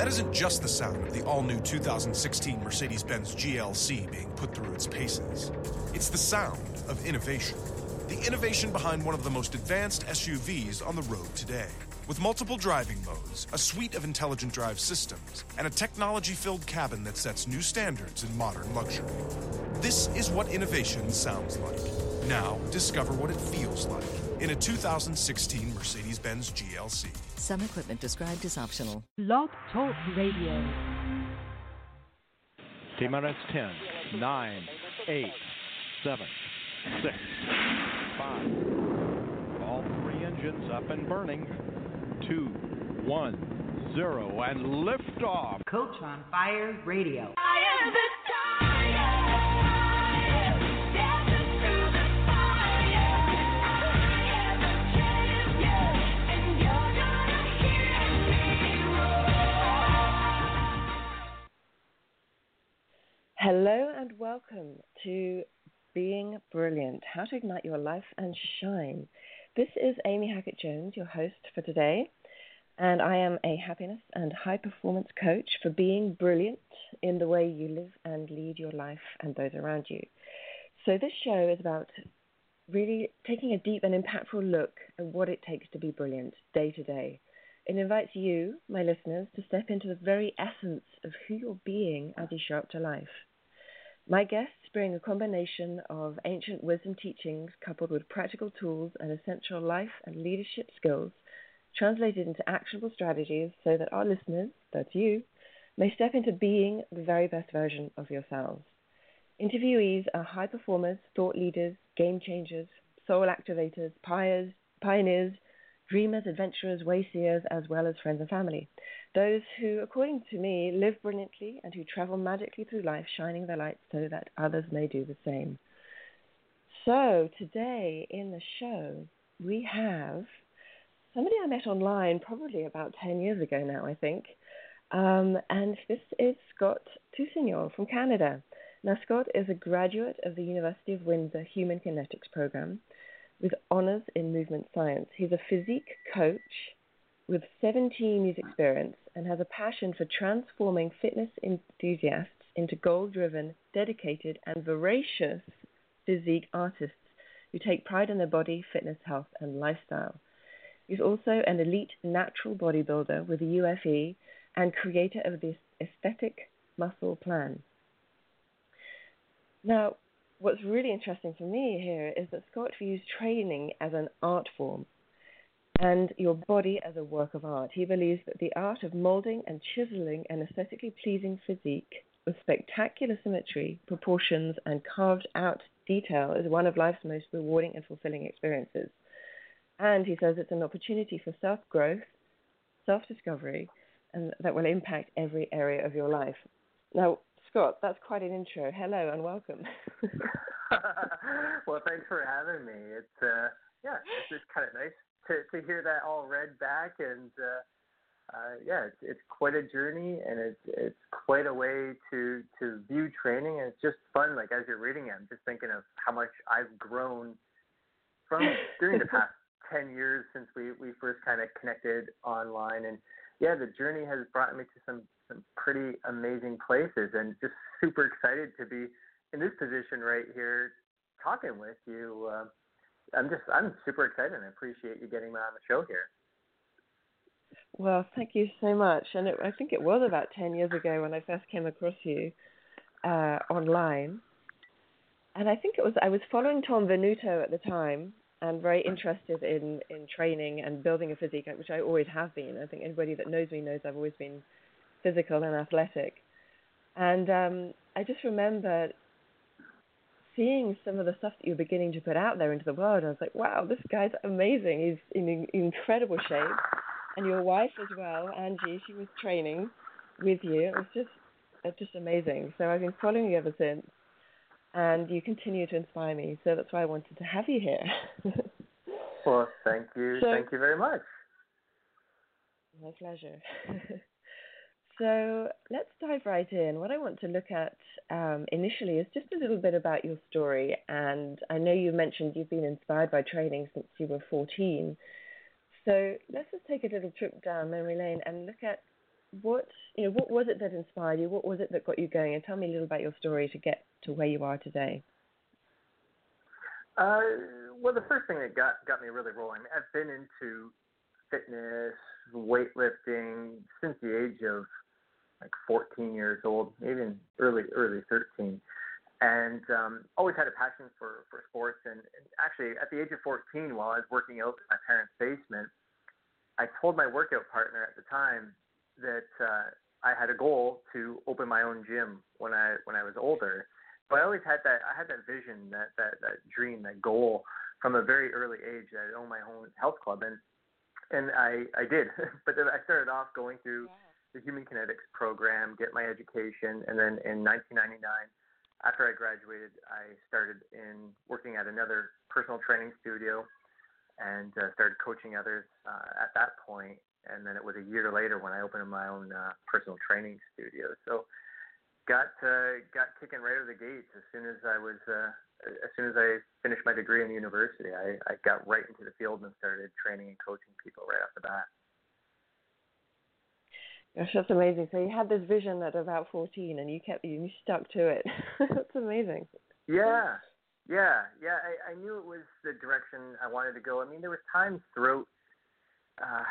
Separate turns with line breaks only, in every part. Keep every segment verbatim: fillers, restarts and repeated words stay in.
That isn't just the sound of the all-new two thousand sixteen Mercedes-Benz G L C being put through its paces. It's the sound of innovation. The innovation behind one of the most advanced S U Vs on the road today. With multiple driving modes, a suite of intelligent drive systems, and a technology-filled cabin that sets new standards in modern luxury. This is what innovation sounds like. Now, discover what it feels like in a two thousand sixteen Mercedes-Benz G L C.
Some equipment described as optional.
Blog Talk Radio.
T-minus ten, nine, eight, seven, six, five. All three engines up and burning. Two, one, zero, and liftoff.
Coach on Fire Radio.
I am the fire, dancing through the fire. I am a champion, and you're gonna hear me roar.
Hello and welcome to Being Brilliant, How to Ignite Your Life and Shine. This is Amy Hackett-Jones, your host for today, and I am a happiness and high-performance coach for being brilliant in the way you live and lead your life and those around you. So this show is about really taking a deep and impactful look at what it takes to be brilliant day to day. It invites you, my listeners, to step into the very essence of who you're being as you show up to life. My guests bring a combination of ancient wisdom teachings coupled with practical tools and essential life and leadership skills translated into actionable strategies so that our listeners, that's you, may step into being the very best version of yourselves. Interviewees are high performers, thought leaders, game changers, soul activators, pioneers, pioneers, dreamers, adventurers, wayseers, as well as friends and family. Those who, according to me, live brilliantly and who travel magically through life, shining their light so that others may do the same. So today in the show, we have somebody I met online probably about ten years ago now, I think. Um, and this is Scott Tousignant from Canada. Now, Scott is a graduate of the University of Windsor Human Kinetics Program with honors in movement science. He's a physique coach with seventeen years experience and has a passion for transforming fitness enthusiasts into goal-driven, dedicated, and voracious physique artists who take pride in their body, fitness, health, and lifestyle. He's also an elite natural bodybuilder with the U F E and creator of the Aesthetic Muscle Plan. Now, what's really interesting for me here is that Scott views training as an art form and your body as a work of art. He believes that the art of molding and chiseling an aesthetically pleasing physique with spectacular symmetry, proportions, and carved-out detail is one of life's most rewarding and fulfilling experiences. And he says it's an opportunity for self-growth, self-discovery, and that will impact every area of your life. Now, Scott, that's quite an intro. Hello and welcome.
Well, thanks for having me. It's uh, yeah, it's just kind of nice to, to hear that all read back, and uh, uh, yeah, it's, it's quite a journey, and it's it's quite a way to to view training, and it's just fun. Like as you're reading it, I'm just thinking of how much I've grown from during the past ten years since we we first kind of connected online, and yeah, the journey has brought me to some some pretty amazing places, and just super excited to be in this position right here talking with you. Uh, I'm just, I'm super excited, and I appreciate you getting me on the show here.
Well, thank you so much. And it, I think it was about ten years ago when I first came across you uh, online. And I think it was, I was following Tom Venuto at the time and very interested in, in training and building a physique, which I always have been. I think anybody that knows me knows I've always been physical and athletic. And um, I just remember seeing some of the stuff that you're beginning to put out there into the world. I was like, wow, this guy's amazing. He's in incredible shape. And your wife as well, Angie, she was training with you. It was just, it's just amazing. So I've been following you ever since. And you continue to inspire me. So that's why I wanted to have you here.
Well, thank you.
So,
thank you very much.
My pleasure. So let's dive right in. What I want to look at um, initially is just a little bit about your story. And I know you mentioned you've been inspired by training since you were fourteen. So let's just take a little trip down memory lane and look at what you know, what was it that inspired you? What was it that got you going? And tell me a little about your story to get to where you are today.
Uh, well, the first thing that got got me really rolling, I've been into fitness, weightlifting since the age of like fourteen years old, even early early thirteen, and um, always had a passion for, for sports. And, and actually, at the age of fourteen, while I was working out in my parents' basement, I told my workout partner at the time that uh, I had a goal to open my own gym when I when I was older. But I always had that I had that vision, that that that dream, that goal from a very early age that I'd own my own health club, and and I I did. But then I started off going through the Human Kinetics program, get my education, and then in nineteen ninety-nine, after I graduated, I started in working at another personal training studio, and uh, started coaching others uh, at that point. And then it was a year later when I opened my own uh, personal training studio. So got uh, got kicking right out of the gates as soon as I was uh, as soon as I finished my degree in university. I, I got right into the field and started training and coaching people right off the bat.
Gosh, that's amazing. So you had this vision at about fourteen, and you kept you stuck to it. That's amazing.
Yeah, yeah, yeah. I, I knew it was the direction I wanted to go. I mean, there were times throughout, uh,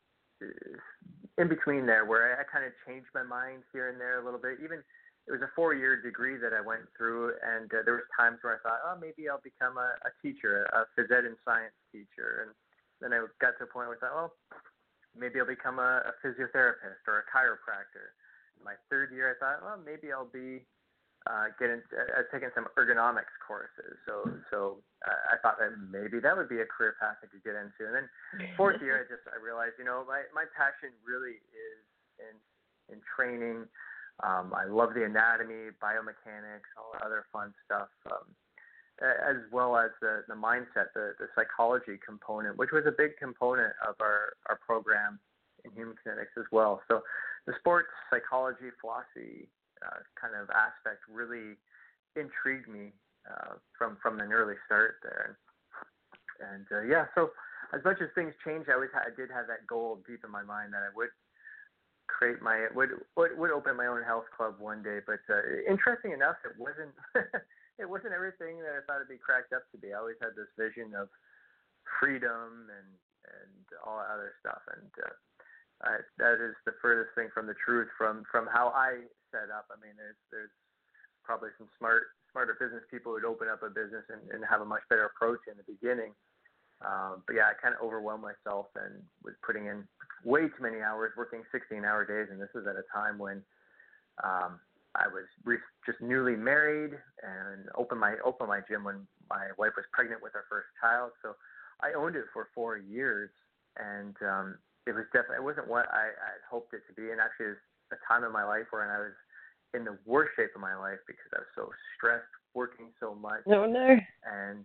in between there, where I, I kind of changed my mind here and there a little bit. Even it was a four-year degree that I went through, and uh, there was times where I thought, oh, maybe I'll become a, a teacher, a phys ed and science teacher. And then I got to a point where I thought, well, maybe I'll become a, a physiotherapist or a chiropractor. My third year, I thought, well, maybe I'll be uh, getting uh, taking some ergonomics courses. So, so uh, I thought that maybe that would be a career path I could get into. And then fourth year, I just I realized, you know, my my passion really is in in training. Um, I love the anatomy, biomechanics, all the other fun stuff, um, as well as the, the mindset, the, the psychology component, which was a big component of our, our program in Human Kinetics as well. So the sports psychology, philosophy uh, kind of aspect really intrigued me uh, from, from an early start there. And, and uh, yeah, so as much as things changed, I always had, I did have that goal deep in my mind that I would create my would, would would open my own health club one day. But uh, interesting enough, it wasn't it wasn't everything that I thought it'd be cracked up to be. I always had this vision of freedom and and all that other stuff, and uh, I, that is the furthest thing from the truth from from how I set up. I mean, there's there's probably some smart smarter business people who'd open up a business and, and have a much better approach in the beginning. Um, but yeah, I kind of overwhelmed myself and was putting in way too many hours, working sixteen-hour days, and this was at a time when um, I was re- just newly married and opened my opened my gym when my wife was pregnant with our first child. So I owned it for four years, and um, it was definitely it wasn't what I had hoped it to be. And actually, it was a time in my life where I was in the worst shape of my life because I was so stressed, working so much.
No, no.
And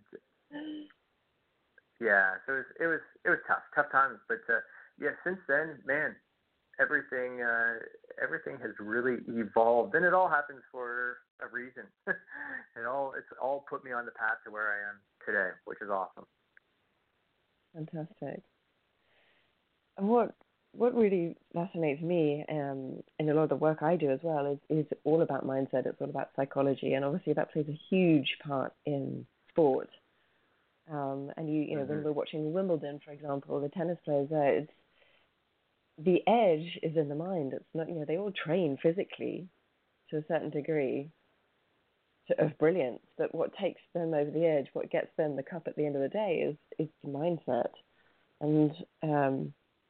yeah, so it was it was it was tough, tough times. But uh, yeah, since then, man, everything uh, everything has really evolved, and it all happens for a reason. it all it's all put me on the path to where I am today, which is awesome.
Fantastic. And what what really fascinates me, um, and a lot of the work I do as well, is is all about mindset. It's all about psychology, and obviously that plays a huge part in sport. Um, and you, you know, mm-hmm. when we're watching Wimbledon, for example, the tennis players there, it's the edge is in the mind. It's not, you know, they all train physically to a certain degree to, of brilliance, but what takes them over the edge, what gets them the cup at the end of the day, is is the mindset. And um,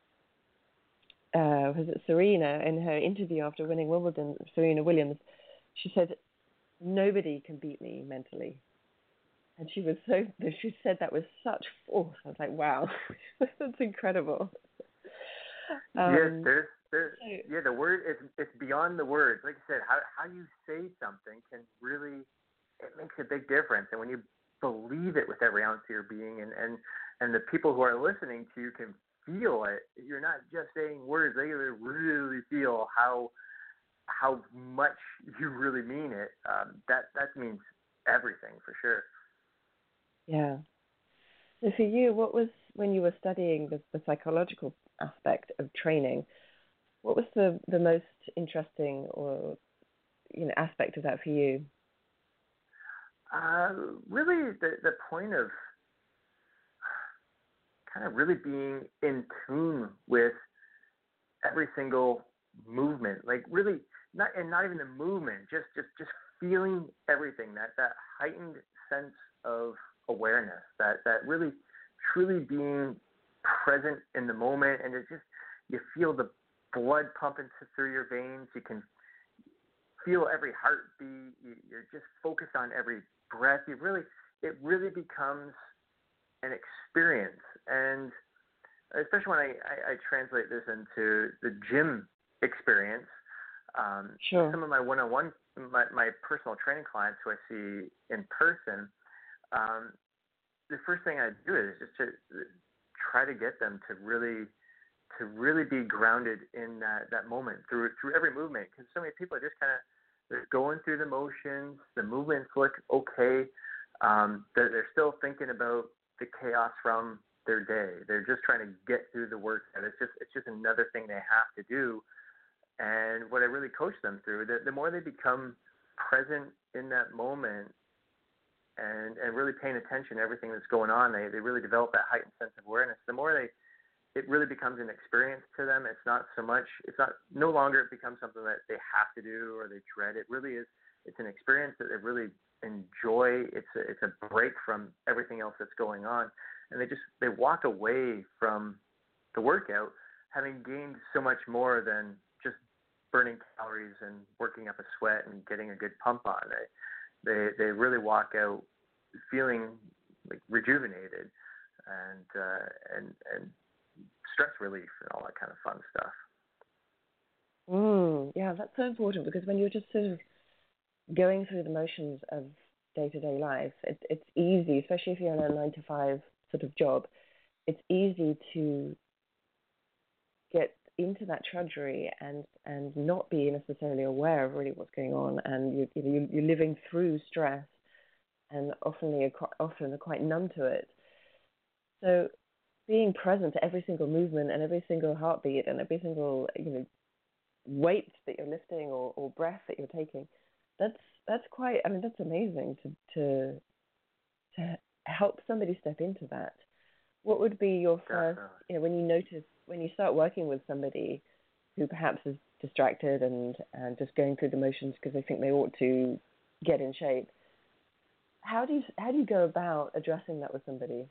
uh, was it Serena in her interview after winning Wimbledon? Serena Williams, she said, "Nobody can beat me mentally." And she was so, she said that with such force. I was like, wow, that's incredible. Um,
yes, there's, there's, yeah, the word, it's, it's beyond the words. Like I said, how how you say something can really, it makes a big difference. And when you believe it with every ounce of your being, and, and, and the people who are listening to you can feel it, you're not just saying words, they really feel how how much you really mean it. Um, that, that means everything for sure.
Yeah. So for you, what was, when you were studying the, the psychological aspect of training, What was the, the most interesting or you know aspect of that for you?
Uh, really, the the point of kind of really being in tune with every single movement, like really not and not even the movement, just just just feeling everything, that that heightened sense of awareness, that that really truly being present in the moment, and it's just you feel the blood pumping through your veins, you can feel every heartbeat, you, you're just focused on every breath. You really it really becomes an experience, and especially when I, I, I translate this into the gym experience. Um,
sure.
Some of my one-on-one, my, my personal training clients who I see in person, um, the first thing I do is just to try to get them to really, to really be grounded in that, that moment through through every movement. Because so many people are just kind of they're going through the motions. The movements look okay. Um, they're, they're still thinking about the chaos from their day. They're just trying to get through the workout. It's just it's just another thing they have to do. And what I really coach them through, the, the more they become present in that moment and, and really paying attention to everything that's going on, they, they really develop that heightened sense of awareness. The more they, it really becomes an experience to them. It's not so much, it's not, no longer it becomes something that they have to do or they dread. It really is, it's an experience that they really enjoy. It's a, it's a break from everything else that's going on. And they just, they walk away from the workout having gained so much more than just burning calories and working up a sweat and getting a good pump on. They, they, they really walk out feeling like rejuvenated and, uh, and, and stress relief and all that kind of fun stuff.
Mm, yeah, that's so important because when you're just sort of going through the motions of day-to-day life, it, it's easy, especially if you're in a nine to five sort of job, it's easy to get into that drudgery and, and not be necessarily aware of really what's going on, and you, you, you're living through stress and often you're, often are quite numb to it. So being present to every single movement and every single heartbeat and every single you know weight that you're lifting or, or breath that you're taking, that's that's quite, I mean, that's amazing to to to help somebody step into that. What would be your first,
Definitely.
you know, when you notice, when you start working with somebody who perhaps is distracted and, and just going through the motions because they think they ought to get in shape, how do you, how do you go about addressing that with somebody?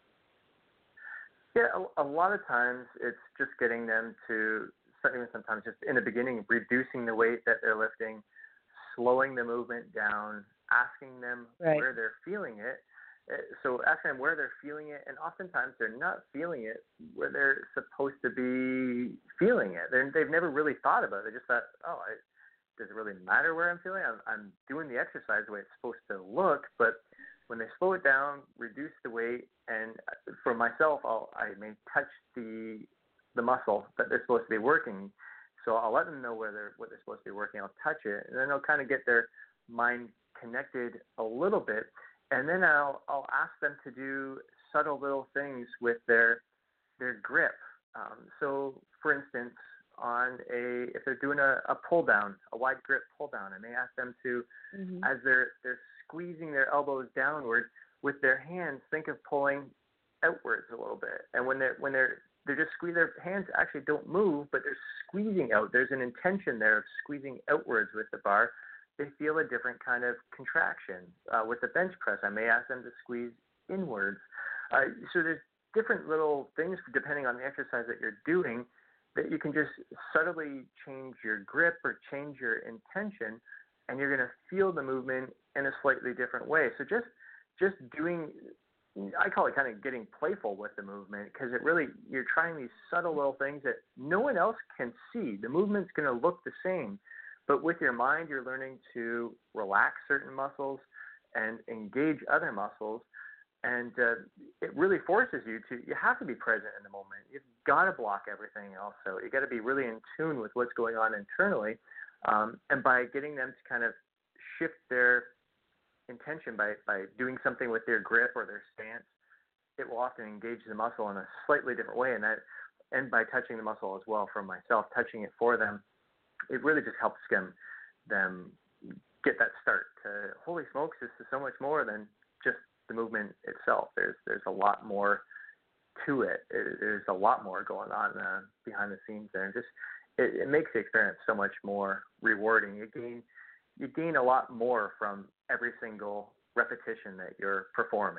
Yeah, a, a lot of times it's just getting them to, even sometimes just in the beginning, reducing the weight that they're lifting, slowing the movement down, asking them
right.
where they're feeling it. So asking them where they're feeling it, and oftentimes they're not feeling it where they're supposed to be feeling it. They're, they've never really thought about it. They just thought, oh, I, does it really matter where I'm feeling? I'm, I'm doing the exercise the way it's supposed to look, but when they slow it down, reduce the weight, and for myself, I'll, I may touch the the muscle that they're supposed to be working. So I'll let them know where they're what they're supposed to be working. I'll touch it, and then they'll kind of get their mind connected a little bit. And then I'll I'll ask them to do subtle little things with their their grip. Um, so, for instance, on a if they're doing a, a pull down, a wide grip pull down, I may ask them to, mm-hmm. as they're they're squeezing their elbows downward with their hands, think of pulling outwards a little bit. And when they're when they're they're just squeeze their hands actually don't move, but they're squeezing out. There's an intention there of squeezing outwards with the bar. They feel a different kind of contraction. Uh, with the bench press, I may ask them to squeeze inwards. Uh, so there's different little things depending on the exercise that you're doing that you can just subtly change your grip or change your intention, and you're going to feel the movement in a slightly different way. So just just doing, I call it kind of getting playful with the movement, because it really, you're trying these subtle little things that no one else can see. The movement's going to look the same. But with your mind, you're learning to relax certain muscles and engage other muscles. And uh, it really forces you to, you have to be present in the moment. You've got to block everything else out. You've got to be really in tune with what's going on internally. Um, and by getting them to kind of shift their intention by, by doing something with their grip or their stance, it will often engage the muscle in a slightly different way. And that and by touching the muscle as well for myself, touching it for them, it really just helps them them get that start to, holy smokes, this is so much more than just the movement itself. There's there's a lot more to it. it there's a lot more going on uh, behind the scenes there, and just it, it makes the experience so much more rewarding. You gain you gain a lot more from every single repetition that you're performing.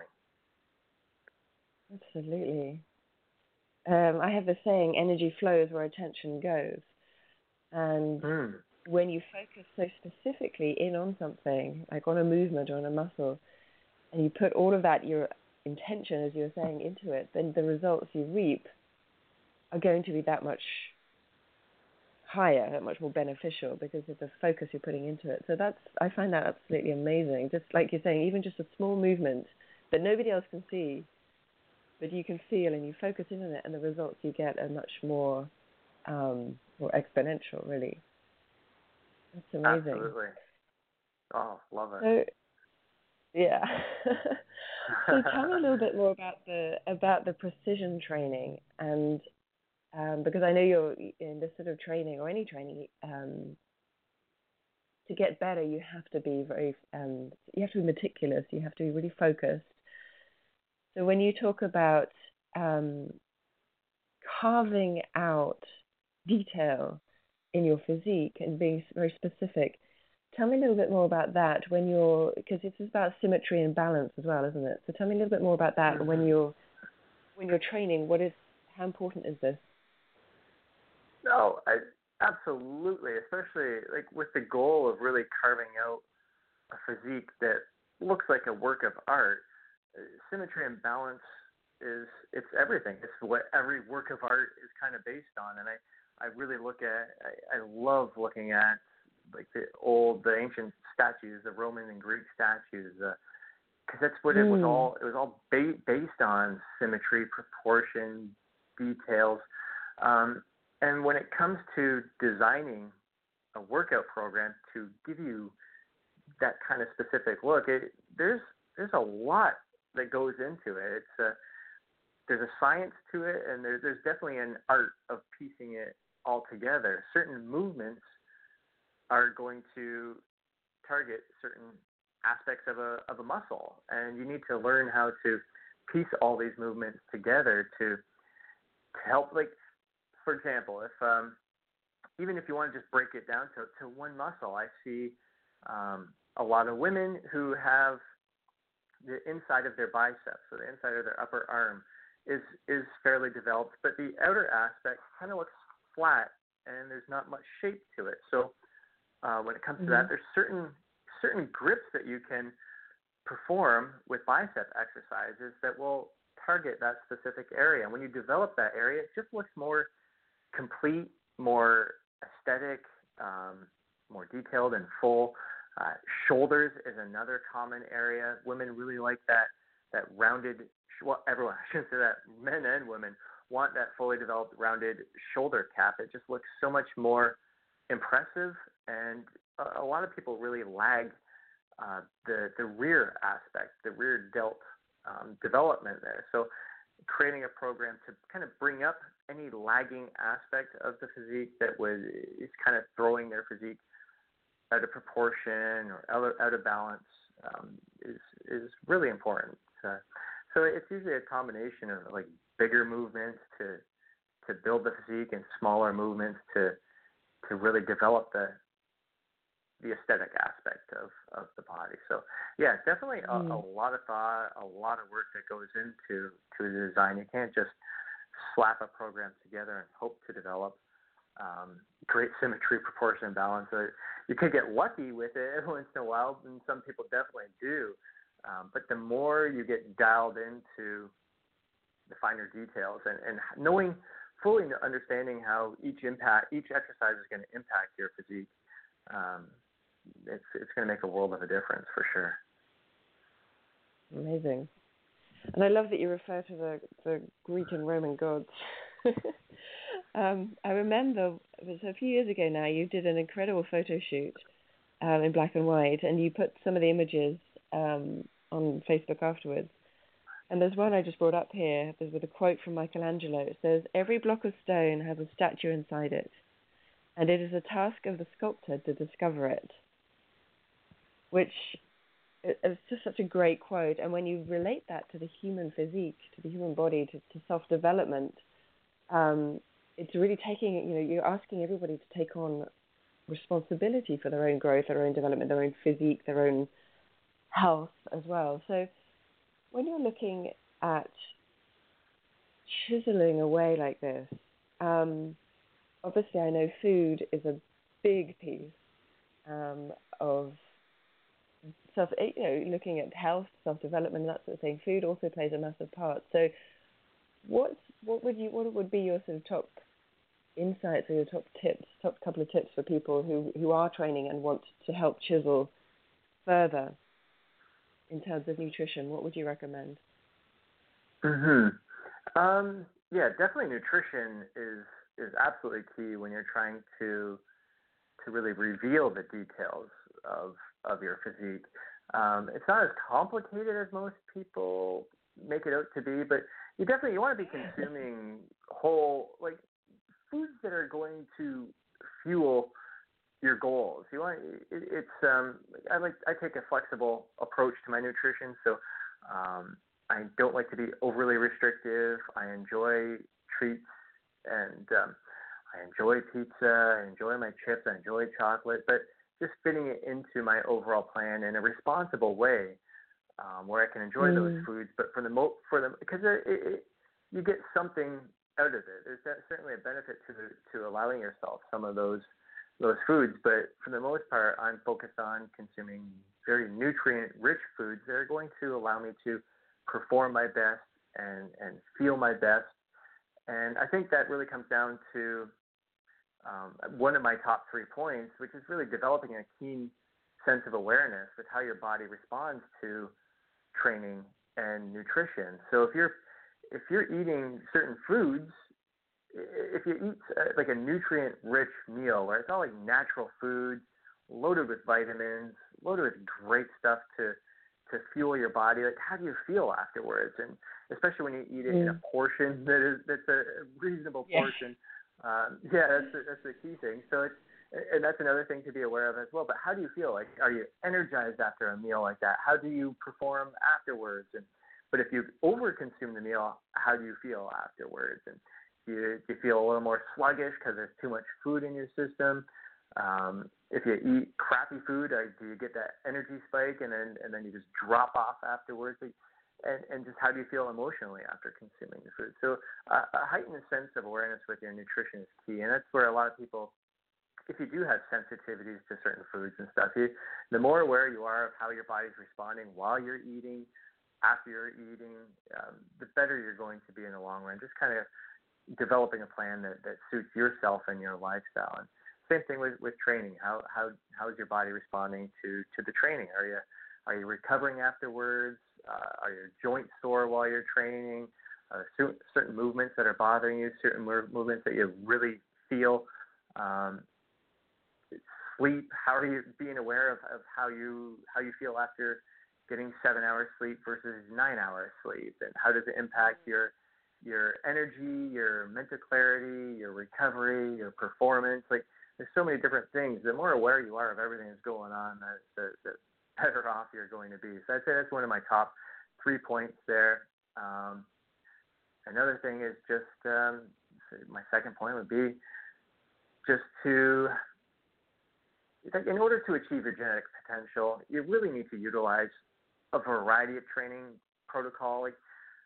Absolutely. Um, I have the saying, energy flows where attention goes. And
Mm.
when you focus so specifically in on something, like on a movement or on a muscle, and you put all of that, your intention, as you were saying, into it, then the results you reap are going to be that much higher, that much more beneficial because of the focus you're putting into it. So that's, I find that absolutely amazing. Just like you're saying, even just a small movement that nobody else can see, but you can feel, and you focus in on it, and the results you get are much more, um, more exponential, really. That's amazing.
Absolutely. Oh, love it.
So, yeah. So tell me a little bit more about the about the precision training, and um, because I know you're in this sort of training or any training, um, to get better, you have to be very, um, you have to be meticulous. You have to be really focused. So when you talk about um, carving out detail in your physique and being very specific, tell me a little bit more about that when you're, because it's about symmetry and balance as well, isn't it? So tell me a little bit more about that
Mm-hmm.
when you're when you're training. What is, how important is this?
No, I, absolutely, especially like with the goal of really carving out a physique that looks like a work of art. Symmetry and balance is, it's everything. It's what every work of art is kind of based on. And I, I really look at, I, I love looking at like the old, the ancient statues, the Roman and Greek statues, because uh, that's what mm. it was all, it was all ba- based on symmetry, proportion, details. Um, and when it comes to designing a workout program to give you that kind of specific look, it, there's, there's a lot that goes into it. It's a, there's a science to it, and there's there's definitely an art of piecing it all together. Certain movements are going to target certain aspects of a of a muscle, and you need to learn how to piece all these movements together to to help. Like, for example, if um, even if you want to just break it down to to one muscle, I see um, a lot of women who have the inside of their biceps, so the inside of their upper arm, is is fairly developed, but the outer aspect kind of looks flat, and there's not much shape to it. So uh, when it comes mm-hmm. to that, there's certain certain grips that you can perform with bicep exercises that will target that specific area. And when you develop that area, it just looks more complete, more aesthetic, um, more detailed and full. Uh, shoulders is another common area. Women really like that that rounded, well, everyone, I shouldn't say that, men and women want that fully developed rounded shoulder cap. It just looks so much more impressive, and a, a lot of people really lag uh, the, the rear aspect, the rear delt um, development there. So creating a program to kind of bring up any lagging aspect of the physique that was is kind of throwing their physique out of proportion or out of, out of balance um, is is really important. Uh, so it's usually a combination of like bigger movements to to build the physique and smaller movements to to really develop the the aesthetic aspect of, of the body. So yeah, definitely a, mm. a lot of thought, a lot of work that goes into to the design. You can't just slap a program together and hope to develop um, great symmetry, proportion, and balance. So you could get lucky with it every once in a while, and some people definitely do. Um, but the more you get dialed into the finer details and, and knowing, fully understanding how each impact, each exercise is going to impact your physique, um, it's it's going to make a world of a difference for sure.
Amazing. And I love that you refer to the, the Greek and Roman gods. um, I remember, it was a few years ago now, you did an incredible photo shoot um, in black and white, and you put some of the images um, on Facebook afterwards. And there's one I just brought up here. There's with a quote from Michelangelo. It says, "Every block of stone has a statue inside it, and it is a task of the sculptor to discover it." Which is just such a great quote. And when you relate that to the human physique, to the human body, to, to self-development, um, it's really taking, you know, you're asking everybody to take on responsibility for their own growth, their own development, their own physique, their own health as well. So when you're looking at chiseling away like this, um, obviously I know food is a big piece um, of self, you know, looking at health, self-development, that sort of thing. Food also plays a massive part. So what's, what would you, what would be your sort of top insights or your top tips, top couple of tips for people who, who are training and want to help chisel further in terms of nutrition? What would you recommend?
Mm-hmm. Um, yeah, definitely nutrition is is absolutely key when you're trying to to really reveal the details of of your physique. Um, it's not as complicated as most people make it out to be, but you definitely you want to be consuming whole, like, foods that are going to fuel your goals. You want it, it's um I like I take a flexible approach to my nutrition, so um, I don't like to be overly restrictive. I enjoy treats, and um, I enjoy pizza. I enjoy my chips. I enjoy chocolate, but just fitting it into my overall plan in a responsible way, um, where I can enjoy mm. those foods, but for the mo for them because it, it, you get something out of it. There's certainly a benefit to to allowing yourself some of those those foods, but for the most part, I'm focused on consuming very nutrient-rich foods that are going to allow me to perform my best and and feel my best. And I think that really comes down to um, one of my top three points, which is really developing a keen sense of awareness with how your body responds to training and nutrition. So if you're if you're eating certain foods, if you eat uh, like a nutrient-rich meal where it's all like natural foods, loaded with vitamins, loaded with great stuff to to fuel your body, like how do you feel afterwards? And especially when you eat it mm. in a portion that is that's a reasonable
yeah.
portion. Um, yeah, that's the, that's the key thing. So it's and that's another thing to be aware of as well. But how do you feel? Like, are you energized after a meal like that? How do you perform afterwards? And but if you overconsume the meal, how do you feel afterwards? And do you, do you feel a little more sluggish because there's too much food in your system? Um, if you eat crappy food, uh, do you get that energy spike and then and then you just drop off afterwards? And, and just how do you feel emotionally after consuming the food? So uh, a heightened sense of awareness with your nutrition is key, and that's where a lot of people, if you do have sensitivities to certain foods and stuff, you, the more aware you are of how your body's responding while you're eating, after you're eating, um, the better you're going to be in the long run. Just kind of developing a plan that, that suits yourself and your lifestyle. And same thing with, with training. How how how is your body responding to, to the training? Are you are you recovering afterwards? Uh, are your joints sore while you're training? Are there certain movements that are bothering you? Certain movements that you really feel? Um, sleep. How are you being aware of, of how you how you feel after getting seven hours sleep versus nine hours sleep? And how does it impact your your energy, your mental clarity, your recovery, your performance? Like, there's so many different things. The more aware you are of everything that's going on, the, the, the better off you're going to be. So I'd say that's one of my top three points there. Um, another thing is just, um, my second point would be just to, in order to achieve your genetic potential, you really need to utilize a variety of training protocol. Like,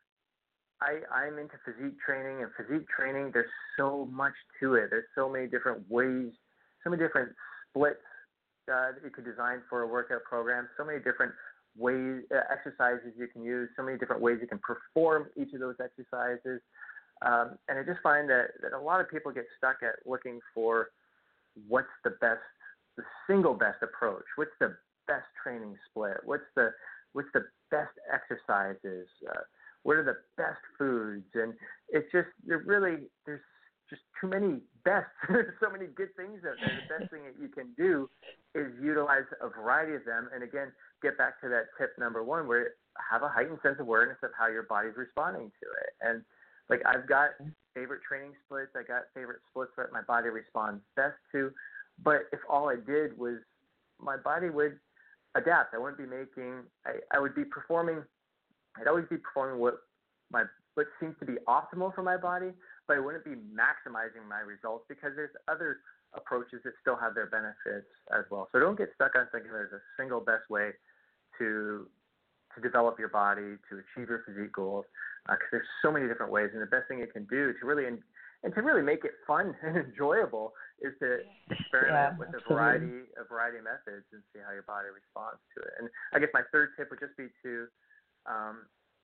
I, I'm into physique training, and physique training, there's so much to it. There's so many different ways, so many different splits uh, that you could design for a workout program, so many different ways, uh, exercises you can use, so many different ways you can perform each of those exercises. Um, and I just find that, that a lot of people get stuck at looking for what's the best, the single best approach, what's the best training split, what's the, what's the best exercises, uh, what are the best foods? And it's just, there really, there's just too many best. There's so many good things out there. The best thing that you can do is utilize a variety of them. And again, get back to that tip number one, where have a heightened sense of awareness of how your body's responding to it. And like I've got favorite training splits, I got favorite splits that my body responds best to. But if all I did was, my body would adapt. I wouldn't be making, I, I would be performing, I'd always be performing what my what seems to be optimal for my body, but I wouldn't be maximizing my results because there's other approaches that still have their benefits as well. So don't get stuck on thinking there's a single best way to to develop your body, to achieve your physique goals, because uh, there's so many different ways. And the best thing you can do to really and, and to really make it fun and enjoyable is to experiment
Yeah,
with a
absolutely.
variety a variety of methods and see how your body responds to it. And I guess my third tip would just be to um,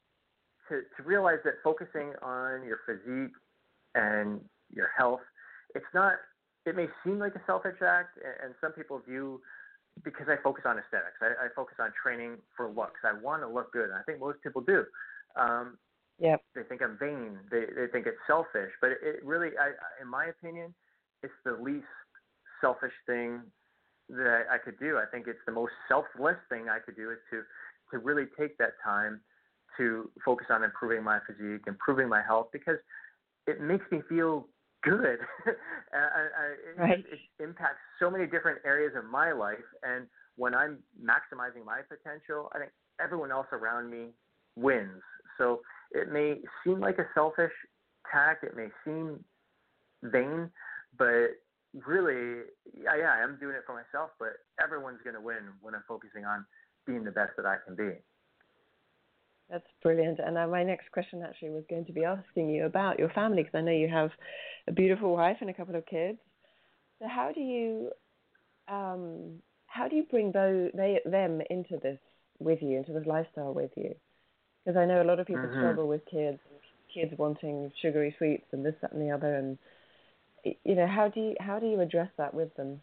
to to realize that focusing on your physique and your health, it's not. It may seem like a selfish act, and some people view, because I focus on aesthetics, I, I focus on training for looks. I want to look good, and I think most people do. Um,
Yep.
They think I'm vain. They they think it's selfish, but it, it really, I, in my opinion, it's the least selfish thing that I could do. I think it's the most selfless thing I could do is to to really take that time to focus on improving my physique, improving my health, because it makes me feel good. I, I,
Right.
it, it impacts so many different areas of my life, and when I'm maximizing my potential, I think everyone else around me wins. So it may seem like a selfish tack, it may seem vain, but really, yeah, yeah, I'm doing it for myself, but everyone's going to win when I'm focusing on being the best that I can be.
That's brilliant. And uh, my next question actually was going to be asking you about your family, because I know you have a beautiful wife and a couple of kids. So how do you um, how do you bring those, they, them into this with you, into this lifestyle with you? Because I know a lot of people
Mm-hmm.
struggle with kids, kids wanting sugary sweets and this, that, and the other. And you know, how do you how do you address that with them?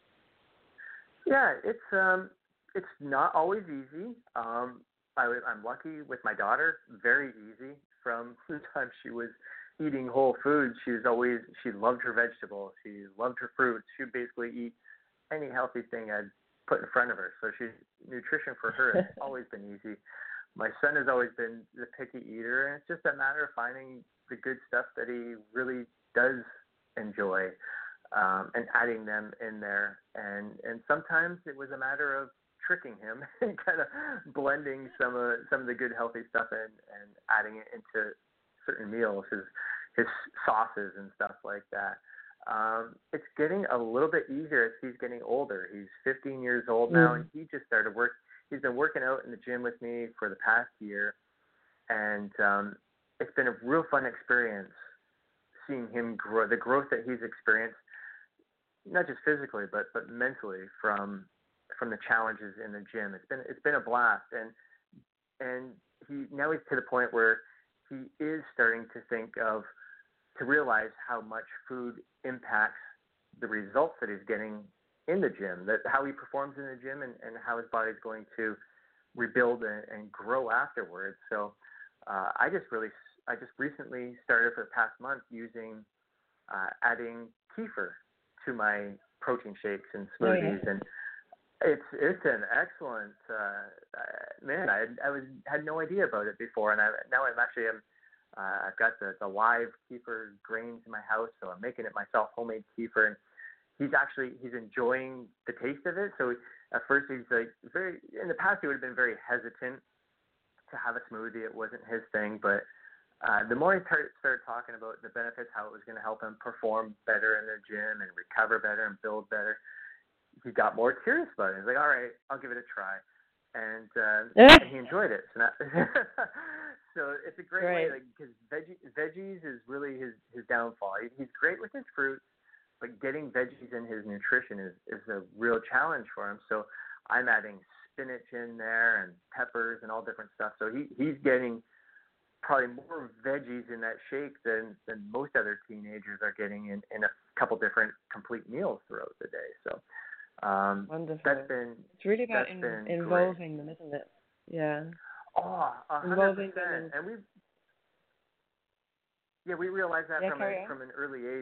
Yeah, it's um, it's not always easy. Um, I, I'm lucky with my daughter, very easy. From the time she was eating whole foods, she's always, she loved her vegetables, she loved her fruits. She would basically eat any healthy thing I'd put in front of her. So she's, nutrition for her has always been easy. My son has always been the picky eater, and it's just a matter of finding the good stuff that he really does enjoy, um, and adding them in there. And, and sometimes it was a matter of tricking him and kind of blending some of some of the good healthy stuff in and adding it into certain meals, his his sauces and stuff like that. Um, it's getting a little bit easier as he's getting older. He's fifteen years old now,
Mm.
and he just started work. He's been working out in the gym with me for the past year, and um, it's been a real fun experience seeing him grow. The growth that he's experienced, not just physically but but mentally from from the challenges in the gym. It's been it's been a blast, and and he now he's to the point where he is starting to think of to realize how much food impacts the results that he's getting in the gym, that how he performs in the gym, and, and how his body's going to rebuild and, and grow afterwards. So uh, I just really I just recently started for the past month using uh, adding kefir to my protein shakes and smoothies.
Oh, yeah.
And It's it's an excellent uh, uh, man. I I was had no idea about it before, and I now I'm actually am uh, I've got the, the live kefir grains in my house, so I'm making it myself, homemade kefir. And he's actually he's enjoying the taste of it. So at first he's like very in the past he would have been very hesitant to have a smoothie. It wasn't his thing, but uh, the more he tar- started talking about the benefits, how it was going to help him perform better in the gym and recover better and build better, he got more curious about it. He's like, all right, I'll give it a try. And, uh, and he enjoyed it. So, now, so it's a great
Right.
way, like, because veggie, veggies is really his, his downfall. He, he's great with his fruits, but getting veggies in his nutrition is, is a real challenge for him. So I'm adding spinach in there and peppers and all different stuff. So he, he's getting probably more veggies in that shake than, than most other teenagers are getting in, in a couple different complete meals throughout the day. So um,
Wonderful.
that's been
It's really about
that's
in,
been
involving them, isn't it? Yeah.
oh a hundred
Involving them
percent.
in-
And we yeah we realized that
Yeah,
from
carry
a,
on.
from an early age.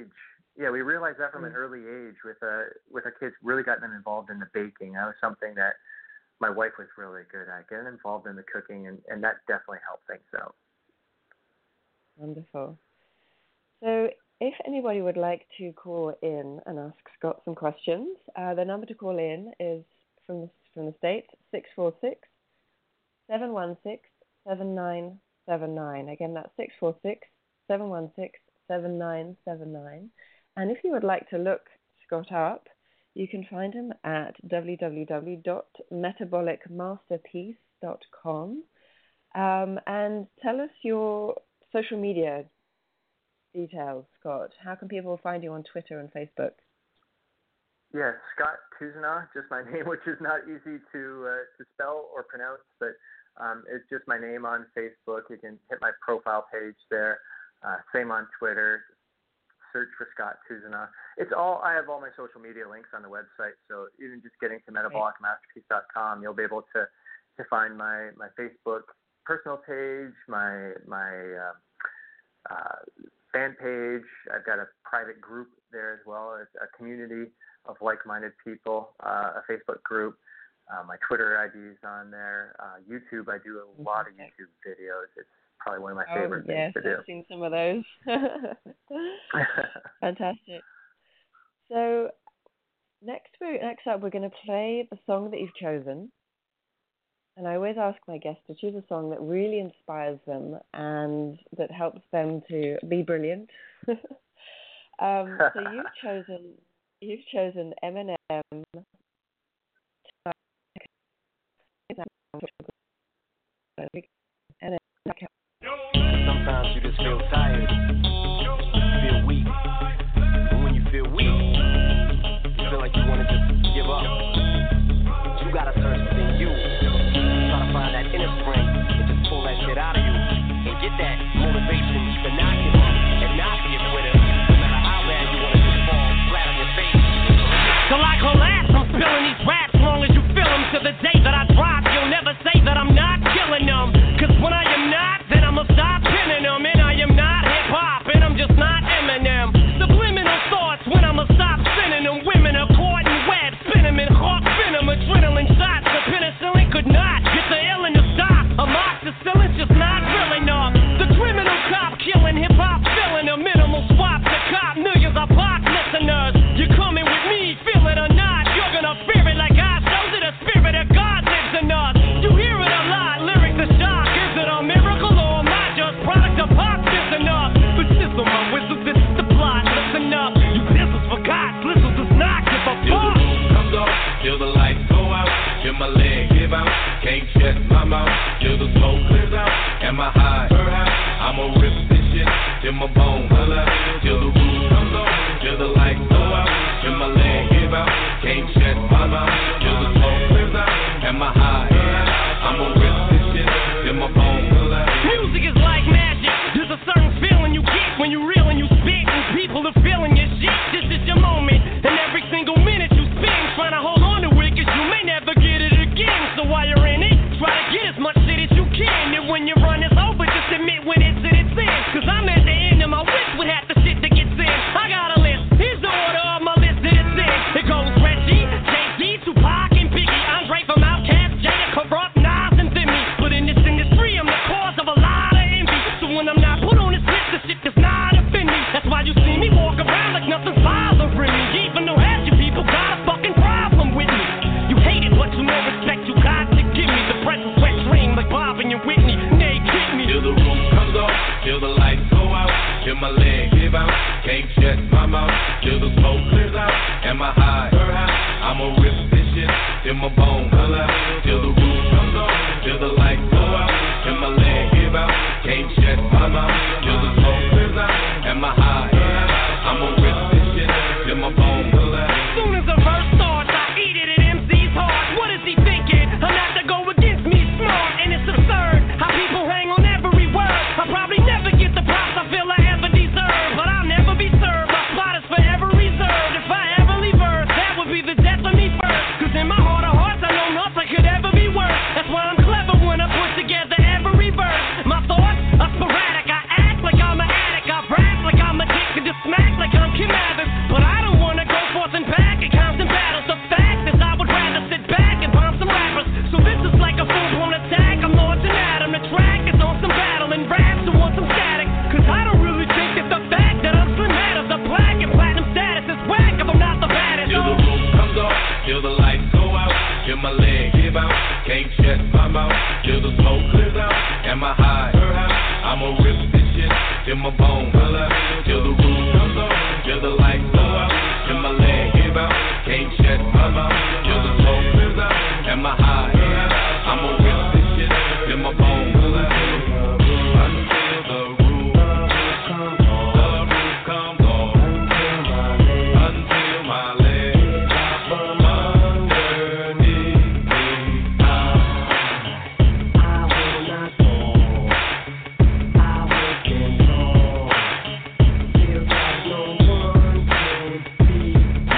yeah, we realized that from an early age with uh, with our kids, really got them involved in the baking. That was something that my wife was really good at, getting involved in the cooking, and, and that definitely helped things out.
Wonderful. So if anybody would like to call in and ask Scott some questions, uh, the number to call in is from the, from the States, six four six, seven one six, seven nine seven nine. Again, that's six four six, seven one six, seven nine seven nine. And if you would like to look Scott up, you can find him at w w w dot metabolic masterpiece dot com. Um, and tell us your social media details, Scott. How can people find you on Twitter and Facebook?
Yeah, Scott Tuzina, just my name, which is not easy to uh, to spell or pronounce, but um, it's just my name on Facebook. You can hit my profile page there. Uh, same on Twitter. Search for Scott Tuzina. It's all, I have all my social media links on the website, so even just getting to metabolic masterpiece dot com, you'll be able to, to find my, my Facebook personal page, my my uh, uh, fan page. I've got a private group there as well, as a community of like-minded people, uh, a Facebook group. Uh, my Twitter I D is on there. Uh, YouTube, I do a lot of YouTube videos. It's probably one of my favorite
oh, yes,
things to do.
I've seen some of those. Fantastic. So next, we're, next up, we're going to play the song that you've chosen. And I always ask my guests to choose a song that really inspires them and that helps them to be brilliant. um, so you've chosen, you've chosen Eminem.
Sometimes you just feel tired, feel weak. And when you feel weak, you feel like you want to just give up. You gotta search within you. Try to find that inner strength and just pull that shit out of you and get that motivation to not give up and not be a quitter, no matter how bad you want to just fall flat on your face.
So I collapse, I'm spilling these raps as long as you feel them. To the day that I drop, you'll never say that I'm not killing them. Cause when I am not, then I'ma stop pinning them. And I am not hip-hop, and I'm just not Eminem. Subliminal thoughts when I'ma stop sending them. Women are caught in web, spin them in hawk venom. Adrenaline shots, the penicillin could not get the illin to stop. Amoxicillin's just not real enough. The criminal cop killing hip-hop, filling a minimal swap to cop. Millions of pop listeners, you're coming with me, feel it or not. You're gonna fear it like I showed it. The spirit of God lives in us. You hear it a lot, lyrics are shock. Is it a miracle or am I just product of pop? Listen up, but sizzle my whistle, this is the plot. Listen up, you pistols forgot, Slizzle does not give a
Till the
fuck.
roof comes off, till the lights go out, till my leg give out, can't shut my mouth, till the smoke clears out, am I high? I'ma rip this shit till my bones holla, till the roof comes off, till the lights go out, till my leg give out, can't shut my mouth, till the smoke clears out, am I high? I'ma rip this shit till my bones holla.
Music is like magic. There's a certain feeling you get when you reel and you spit, and people are feeling your shit. This is your moment, and every single minute you spend trying to hold on to it, cause you may never get it again. So while you're in it, try to get as much shit as you can. And when you run it's over, just admit when it's in its end. Cause I'm at the end of my wish with half the shit that gets in. I got a list, here's the order of my list that it's in. It goes Reggie, Jay-Z, Tupac, and Biggie, Andre from Outkast, Jada, Corrupt, Nas, and Demi. But in this industry, I'm the cause of a lot of envy. So when I'm not put on this list, the shit does not offend me. That's why you see me walk around like nothing's bothering me. Even though half you people got a fucking problem with me. You hate it, but you know respect you got to give me. The present wet dream like Bob and your Whitney. Nay, kick me.
Till the roof comes off, till the lights go out, till my leg give out, can't shut my mouth, till the smoke clears out, am I high? I'ma rip this shit till my bones holla, till the roof comes off, till the lights go out, till my leg give out, can't shut my mouth, till the smoke clears out, am I high? I'ma rip this shit till my bones holla.
Soon as a verse starts, I eat it at M C's heart. What is he thinking? I'm not to go against me, smart, and it's absurd how people hang on every word. I probably never get the props I feel I ever deserve, but I'll never be served. My spot is forever reserved. If I ever leave Earth, that would be the death of me first. Cause in my heart of hearts, I know
give out. Can't shut my mouth till the smoke clears out. Am I high? I'ma rip this shit till my bones pull out. Till the roof comes on, till the lights go out. Till my leg give out. Can't shut my mouth till the smoke clears out. Am I high? I'ma rip this shit till my bones pull out. Until the roof comes on, the roof comes on. Until my legs drop underneath me. I, I will not fall. I will get on. Feel like no one can beat me.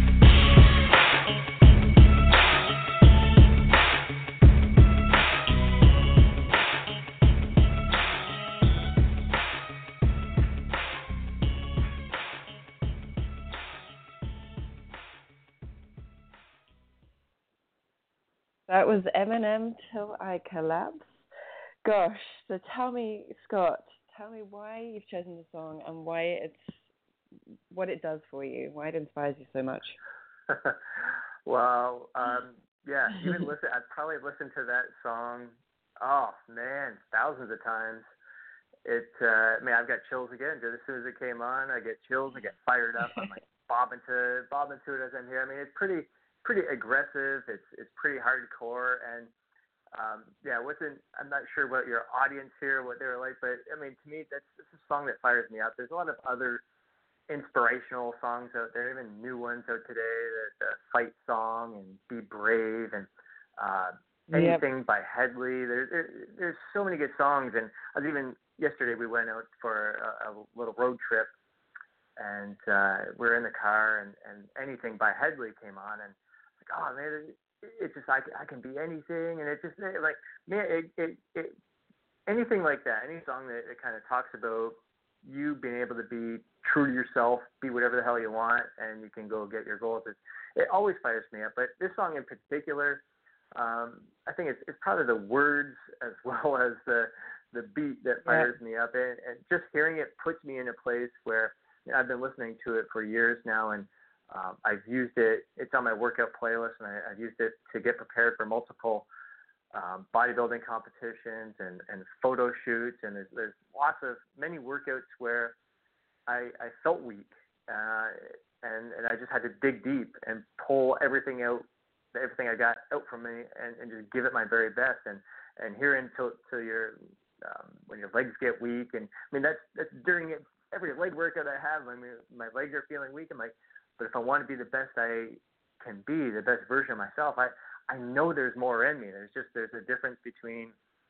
That was Eminem, Till I Collapse. Gosh, so tell me, Scott, tell me why you've chosen the song and why it's what it does for you, why it inspires you so much.
Well, um, yeah, even listen. I've probably listened to that song. Oh man, thousands of times. It. Uh, I mean, I've got chills again. Just as soon as it came on, I get chills. I get fired up. I'm like bobbing to bobbing to it as I'm here. I mean, it's pretty pretty aggressive. It's it's pretty hardcore, and um, yeah, it wasn't. I'm not sure what your audience here, what they were like, but I mean, to me, that's that's a song that fires me up. There's a lot of other inspirational songs out there, even new ones out today. The, the Fight song and Be Brave and uh, Anything yep. by Headley. There, there, there's so many good songs, and I was even yesterday we went out for a, a little road trip, and uh, we were in the car, and, and Anything by Headley came on, and like, oh man, it, it's just I, I can be anything, and it just it, like man, it, it, it anything like that, any song that it kind of talks about you being able to be true to yourself, be whatever the hell you want, and you can go get your goals. It, it always fires me up. But this song in particular, um, I think it's, it's probably the words as well as the the beat that fires yeah. me up. And, and just hearing it puts me in a place where you know, I've been listening to it for years now, and um, I've used it. It's on my workout playlist, and I, I've used it to get prepared for multiple Um, bodybuilding competitions and, and photo shoots, and there's, there's lots of many workouts where I, I felt weak, uh, and, and I just had to dig deep and pull everything out, everything I got out from me, and, and just give it my very best. And and here until till your um, when your legs get weak, and I mean that's that's during it, every leg workout I have. I mean my legs are feeling weak. I'm like, but if I want to be the best I can be, the best version of myself, I I know there's more in me. There's just there's a difference between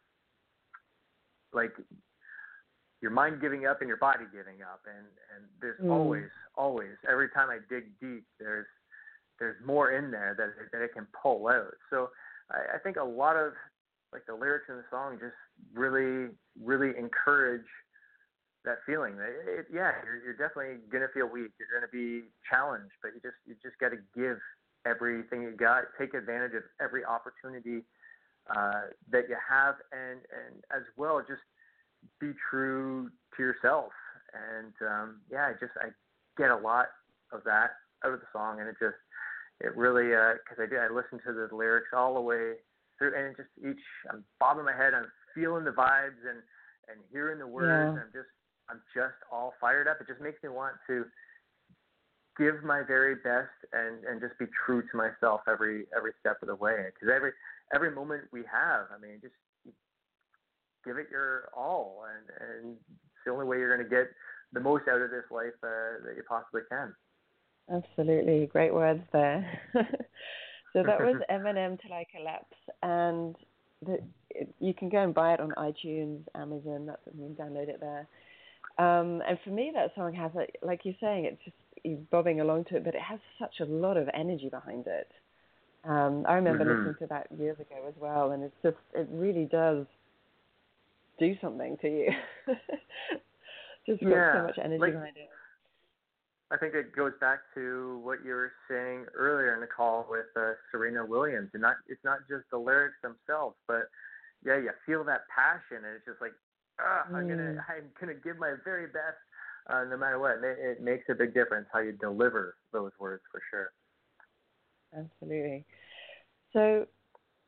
like your mind giving up and your body giving up, and and there's mm. always always every time I dig deep, there's there's more in there that that it can pull out. So I, I think a lot of like the lyrics in the song just really really encourage that feeling. It, it, yeah, you're you're definitely gonna feel weak. You're gonna be challenged, but you just you just got to give everything you got, take advantage of every opportunity uh, that you have, and, and as well, just be true to yourself. And um, yeah, I just I get a lot of that out of the song, and it just it really because uh, I did I listened to the lyrics all the way through, and it just each I'm bobbing my head, I'm feeling the vibes and and hearing the words, yeah. and I'm just I'm just all fired up. It just makes me want to give my very best and, and just be true to myself every every step of the way. Because every every moment we have, I mean, just give it your all, and, and it's the only way you're going to get the most out of this life uh, that you possibly can.
Absolutely, great words there. So that was Eminem, Till I Collapse, and the, it, you can go and buy it on iTunes, Amazon. That's you can download it there. Um, and for me, that song has, like, like you're saying, it's just you're bobbing along to it, but it has such a lot of energy behind it. Um, I remember mm-hmm. listening to that years ago as well, and it's just, it really does do something to you. Just got
yeah,
so much energy
like,
behind it.
I think it goes back to what you were saying earlier in the call with uh, Serena Williams, and not it's not just the lyrics themselves, but yeah, you feel that passion, and it's just like, ah, mm. I'm gonna I'm gonna give my very best. Uh, no matter what, it, it makes a big difference how you deliver those words for sure.
Absolutely. So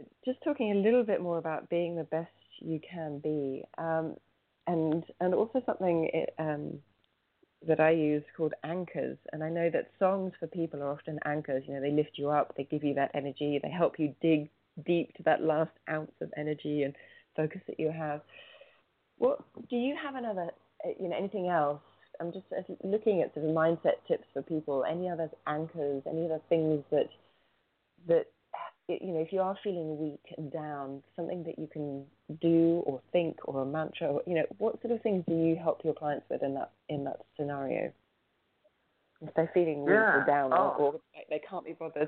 just talking a little bit more about being the best you can be, um, and and also something it, um, that I use called anchors. And I know that songs for people are often anchors. You know, they lift you up, they give you that energy, they help you dig deep to that last ounce of energy and focus that you have. What do you have another, you know, anything else? I'm just looking at sort of mindset tips for people. Any other anchors? Any other things that that you know, if you are feeling weak and down, something that you can do or think or a mantra, or, you know, what sort of things do you help your clients with in that in that scenario? If they're feeling weak
yeah.
or down,
oh.
or, or they can't be bothered.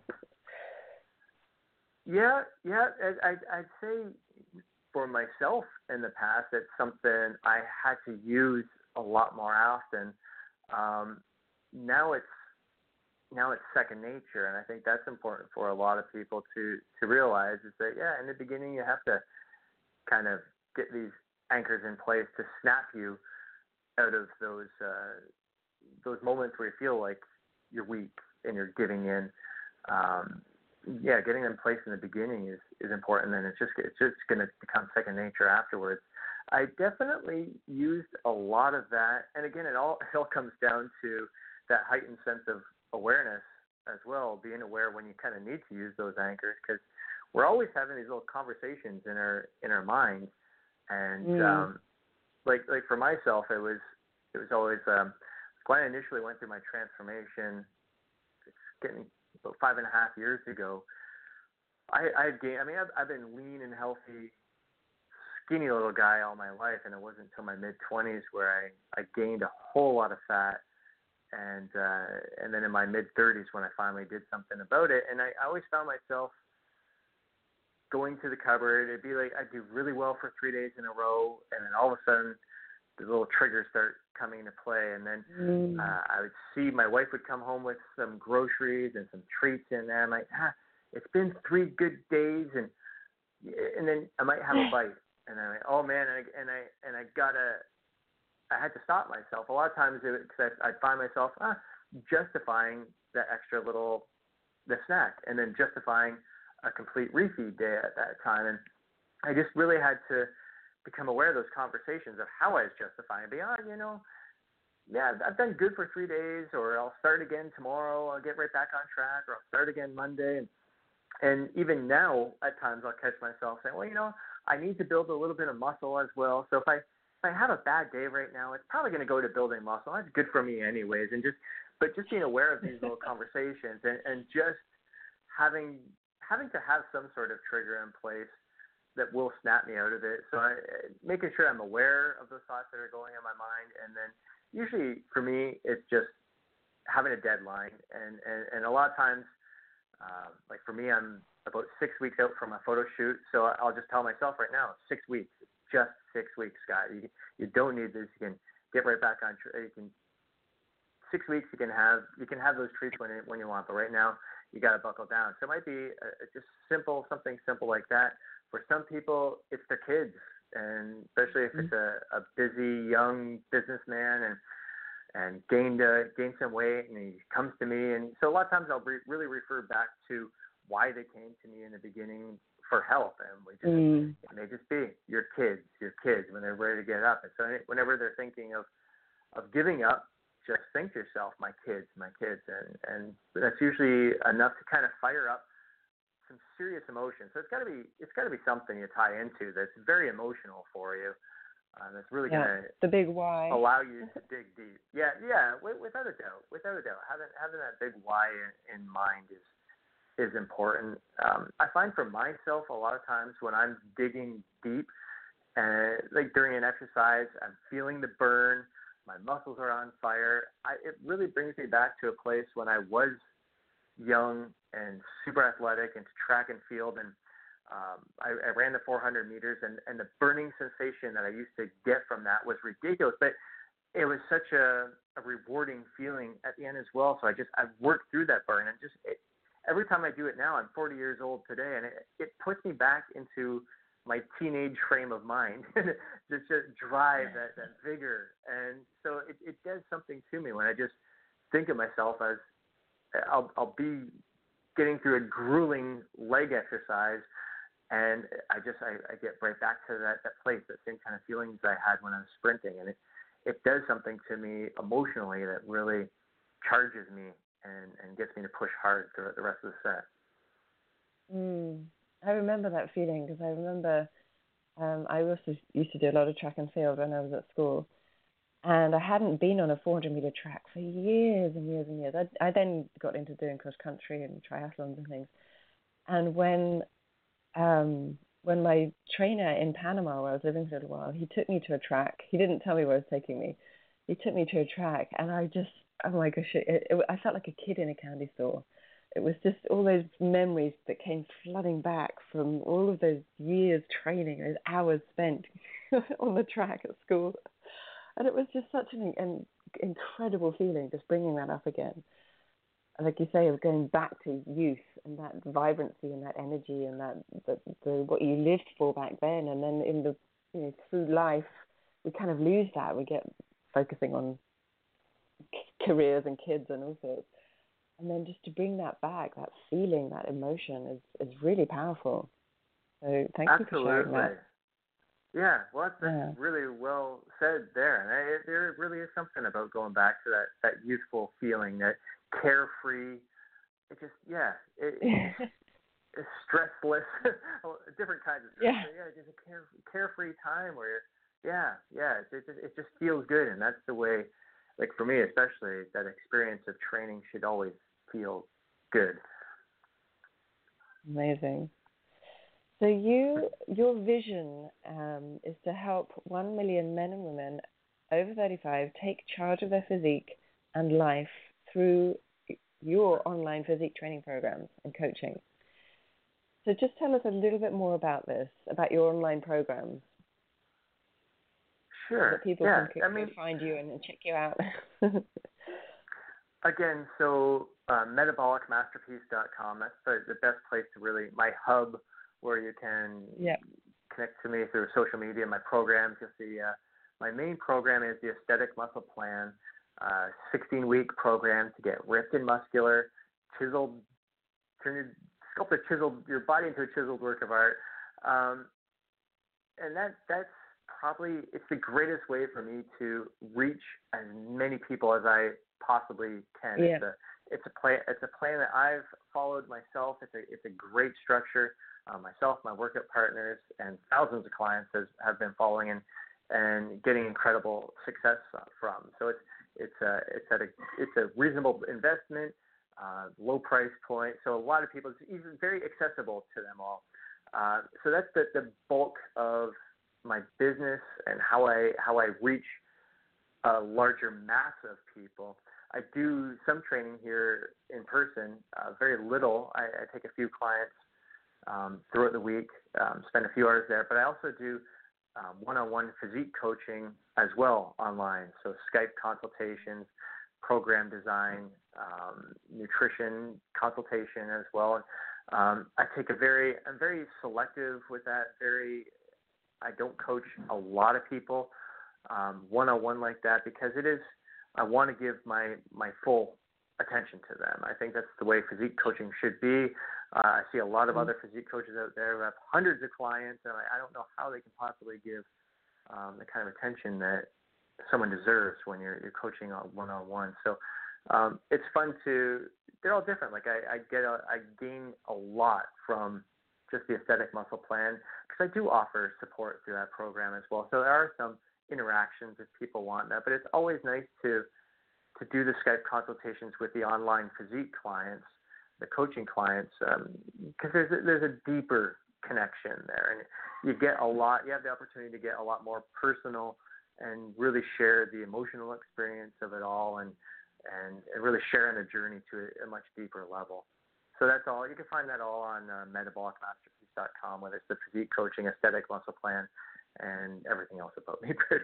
yeah, yeah. I, I, I'd say for myself in the past, it's something I had to use a lot more often. Um, now it's Now it's second nature, and I think that's important for a lot of people to, to realize is that, yeah, in the beginning you have to kind of get these anchors in place to snap you out of those uh, those moments where you feel like you're weak and you're giving in. Um, yeah, getting them in place in the beginning is, is important, and it's just it's just going to become second nature afterwards. I definitely used a lot of that, and again, it all it all comes down to that heightened sense of awareness as well, being aware when you kind of need to use those anchors, because we're always having these little conversations in our in our mind, and mm. um, like like for myself, it was it was always um, when I initially went through my transformation, it's getting about five and a half years ago. I I gained, I mean I've, I've been lean and healthy, skinny little guy all my life, and it wasn't until my mid twenties where I I gained a whole lot of fat. And uh, and then in my mid-thirties when I finally did something about it. And I, I always found myself going to the cupboard. It'd be like I'd do really well for three days in a row, and then all of a sudden the little triggers start coming into play. And then mm. uh, I would see my wife would come home with some groceries and some treats in there. I'm like, ah, it's been three good days, and and then I might have a bite. And I'm like, oh, man, and I, and I, and I got to – I had to stop myself. A lot of times because I'd find myself ah, justifying that extra little, the snack, and then justifying a complete refeed day at that time. And I just really had to become aware of those conversations of how I was justifying. Be, ah, you know, yeah, I've done good for three days, or I'll start again tomorrow. I'll get right back on track, or I'll start again Monday. And, and even now, at times, I'll catch myself saying, well, you know, I need to build a little bit of muscle as well. So if I If I have a bad day right now, it's probably going to go to building muscle. That's good for me anyways. And just, but just being aware of these little conversations and, and just having, having to have some sort of trigger in place that will snap me out of it. So I, making sure I'm aware of those thoughts that are going in my mind. And then usually for me, it's just having a deadline. And, and, and a lot of times, uh, like for me, I'm about six weeks out from a photo shoot. So I'll just tell myself right now, six weeks. Just six weeks, Scott. You you don't need this. You can get right back on. You can six weeks. You can have you can have those treats when when you want. But right now, you got to buckle down. So it might be a, just simple, something simple like that. For some people, it's their kids, and especially if it's a, a busy young businessman and and gained uh, gained some weight, and he comes to me. And so a lot of times I'll re- really refer back to why they came to me in the beginning for help, and we just mm. it may just be your kids, your kids when they're ready to get up. And so whenever they're thinking of of giving up, just think to yourself, my kids, my kids, and and that's usually enough to kind of fire up some serious emotion. So it's got to be it's got to be something you tie into that's very emotional for you. Uh, that's really
yeah,
gonna
the big why
allow you to dig deep. Yeah, yeah, without a doubt, without a doubt, having having that big why in, in mind is. is important. Um, I find for myself a lot of times when I'm digging deep, and like during an exercise, I'm feeling the burn, my muscles are on fire. I, it really brings me back to a place when I was young and super athletic into track and field, and um, I, I ran the four hundred meters, and, and the burning sensation that I used to get from that was ridiculous, but it was such a, a rewarding feeling at the end as well. So I just, I worked through that burn, and just, it, every time I do it now, I'm forty years old today, and it, it puts me back into my teenage frame of mind, just just drive, that, that vigor. And so it, it does something to me when I just think of myself as I'll, I'll be getting through a grueling leg exercise, and I just I, I get right back to that, that place, that same kind of feelings I had when I was sprinting, and it it does something to me emotionally that really charges me and, and gets me to push hard throughout the rest of the set.
Mm, I remember that feeling because I remember um, I also used to do a lot of track and field when I was at school, and I hadn't been on a four hundred meter track for years and years and years. I, I then got into doing cross country and triathlons and things, and when um, when my trainer in Panama, where I was living for a little while, he took me to a track. He didn't tell me where he was taking me. He took me to a track, and I just, oh my gosh, it, it, I felt like a kid in a candy store. It was just all those memories that came flooding back from all of those years training, those hours spent on the track at school. And it was just such an, an incredible feeling, just bringing that up again. Like you say, of going back to youth and that vibrancy and that energy and that the, the what you lived for back then, and then in the you know through life we kind of lose that. We get focusing on c- careers and kids and all sorts, and then just to bring that back, that feeling, that emotion is is really powerful. So thank
Absolutely.
you for sharing that.
Yeah, well, that's, that's
Yeah.
really well said there. And I, there really is something about going back to that, that youthful feeling, that carefree. It just, yeah, it, it's stressless, different kinds of stress.
Yeah.
But yeah, just a care, carefree time where, you're, yeah, yeah, it, it, just, it just feels good. And that's the way, like for me especially, that experience of training should always feel good.
Amazing. So you, your vision um, is to help one million men and women over thirty-five take charge of their physique and life through your online physique training programs and coaching. So just tell us a little bit more about this, about your online programs.
Sure.
So that people
yeah.
can,
I
can
mean,
find you and, and check you out.
Again, so uh, metabolic masterpiece dot com, that's the, the best place to really, my hub where you can
yeah.
connect to me through social media, my programs. You'll see uh, my main program is the Aesthetic Muscle Plan, uh, sixteen-week program to get ripped and muscular, chiseled, turn your, sculpt a chiseled, your body into a chiseled work of art. Um, and that that's probably, it's the greatest way for me to reach as many people as I possibly can.
Yeah.
It's a it's a plan it's a plan that I've followed myself. It's a it's a great structure. Uh, myself, my workout partners, and thousands of clients has, have been following and and getting incredible success from. So it's it's a it's at a it's a reasonable investment, uh, low price point. So a lot of people, it's even very accessible to them all. Uh, so that's the, the bulk of my business and how I how I reach a larger mass of people. I do some training here in person, uh, very little. I, I take a few clients um, throughout the week, um, spend a few hours there, but I also do um, one-on-one physique coaching as well online. So Skype consultations, program design, um, nutrition consultation as well. Um, I take a very, I'm very selective with that. Very, I don't coach a lot of people um, one-on-one like that because it is, I want to give my, my full attention to them. I think that's the way physique coaching should be. Uh, I see a lot of other physique coaches out there who have hundreds of clients, and I, I don't know how they can possibly give um, the kind of attention that someone deserves when you're, you're coaching on one-on-one. So um, it's fun to, they're all different. Like I, I get, a, I gain a lot from just the Aesthetic Muscle Plan because I do offer support through that program as well. So there are some interactions if people want that, but it's always nice to to do the Skype consultations with the online physique clients, the coaching clients, because um, there's a, there's a deeper connection there, and you get a lot. You have the opportunity to get a lot more personal and really share the emotional experience of it all, and and, and really share in the journey to a, a much deeper level. So that's all. You can find that all on uh, metabolic masterpiece dot com, whether it's the physique coaching, Aesthetic Muscle Plan, and everything else about me pretty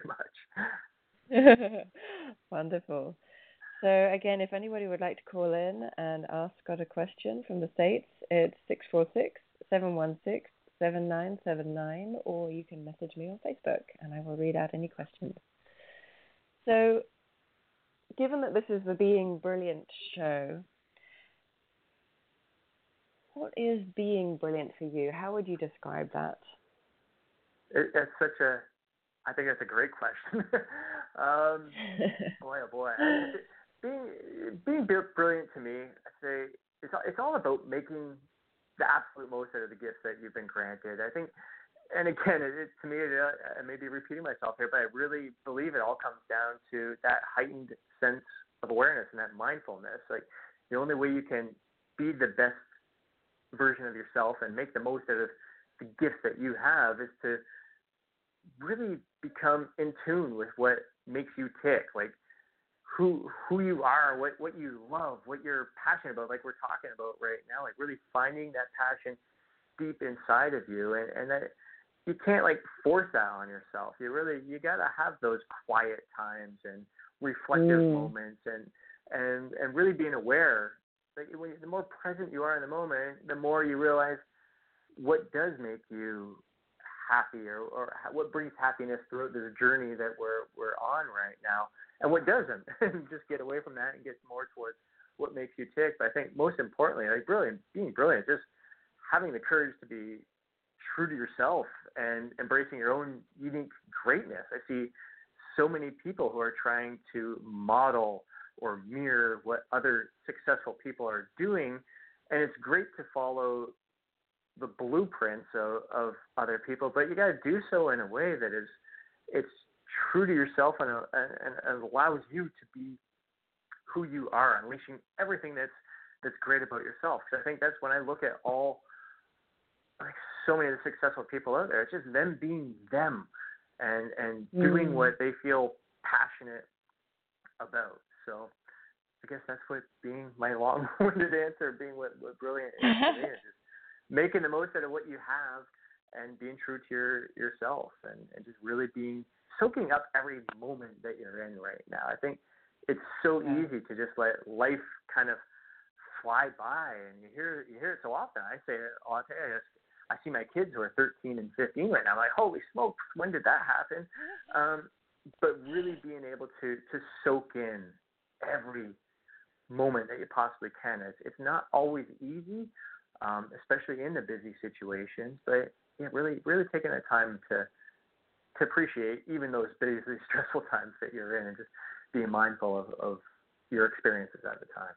much.
Wonderful. So again, if anybody would like to call in and ask Scott a question from the States, it's six four six, seven one six, seven nine seven nine, or you can message me on Facebook and I will read out any questions. So given that this is the Being Brilliant show, what is being brilliant for you? How would you describe that?
It, it's such a, I think that's a great question. um, boy, oh boy. I, being being brilliant to me, I say it's it's all about making the absolute most out of the gifts that you've been granted. I think, and again, it, it, to me, it, uh, I may be repeating myself here, but I really believe it all comes down to that heightened sense of awareness and that mindfulness. Like the only way you can be the best version of yourself and make the most out of the gifts that you have is to really become in tune with what makes you tick, like who who you are, what what you love, what you're passionate about, like we're talking about right now, like really finding that passion deep inside of you, and and that you can't like force that on yourself. You really you gotta have those quiet times and reflective mm. moments, and and and really being aware. Like when you, the more present you are in the moment, the more you realize what does make you happy, or, or what brings happiness throughout this journey that we're we're on right now, and what doesn't. And just get away from that and get more towards what makes you tick. But I think most importantly, like brilliant, being brilliant, just having the courage to be true to yourself and embracing your own unique greatness. I see so many people who are trying to model or mirror what other successful people are doing, and it's great to follow the blueprints of, of other people, but you got to do so in a way that is it's true to yourself and, and, and allows you to be who you are, unleashing everything that's that's great about yourself. Because I think that's when I look at all like so many of the successful people out there, it's just them being them and and mm. doing what they feel passionate about. So I guess that's what being my long-winded answer, being what, what brilliant is to me, is just making the most out of what you have and being true to your yourself, and, and just really being soaking up every moment that you're in right now. I think it's so yeah. easy to just let life kind of fly by, and you hear you hear it so often. I say it all the time. I see my kids who are thirteen and fifteen right now. I'm like, holy smokes, when did that happen? Um, but really being able to to soak in every moment that you possibly can. It's it's not always easy, um, especially in the busy situations. But yeah, really really taking the time to to appreciate even those busy, stressful times that you're in, and just being mindful of, of your experiences at the time.